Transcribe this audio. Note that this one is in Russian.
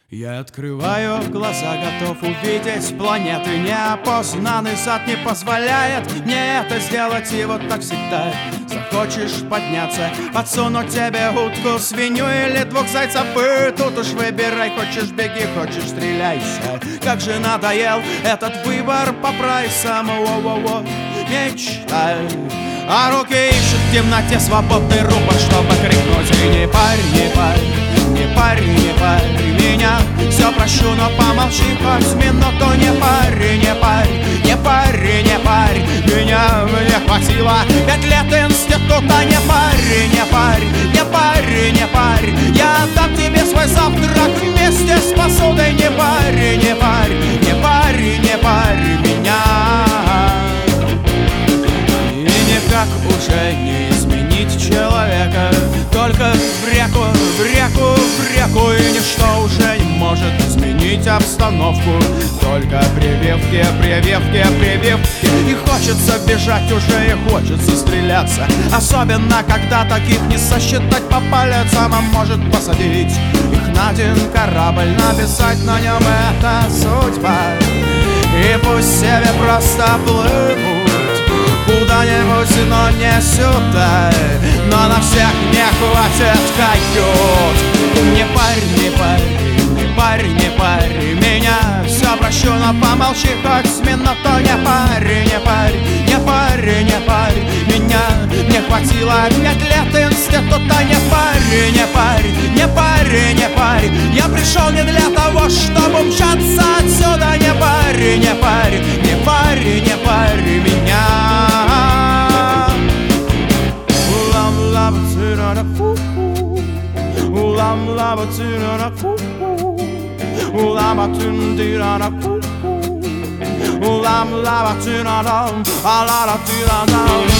Я открываю глаза, готов увидеть планеты. Неопознанный зад не позволяет мне это сделать. И вот так всегда захочешь подняться, подсунуть тебе утку, свинью или двух зайцев. И тут уж выбирай, хочешь беги, хочешь стреляйся. Как же надоел этот выбор по прайсам. Во-во-во, мечтай. А руки ищут в темноте свободный рупор, чтобы крикнуть: и не парь, не парь, не парь, не парь меня. Все прощу, но помолчи хоть минуту. Не парь, не парь, не парь, не парь меня. Мне хватило 5 лет института. Не парь, не парь, не парь, не парь. Я отдам тебе свой завтрак вместе с посудой. Не парь, не парь, не парь, не парь меня. Никак уже не изменить человека, только в реку, в реку, в реку. И ничто уже не может изменить обстановку, только прививки, прививки, прививки. И хочется бежать уже, и хочется стреляться, особенно когда таких не сосчитать по пальцам. А может посадить их на один корабль, написать на нем «это судьба», и пусть себе просто плывут куда-нибудь, но не сюда. Но на всех не хватит кают. Не парь, не парь, не парь, не парь меня. Все прощу, но помолчи хоть минуту. Не парь, не парь, не парь, не парь меня. Мне хватило 5 лет института. Не парь, не парь, не парь, не парь. Я пришел не для того, чтобы умчаться отсюда. Не парь, не парь, не парь, не парь меня. Ulam lava tuna ulam lava tuna ulam tuna ulam lava tuna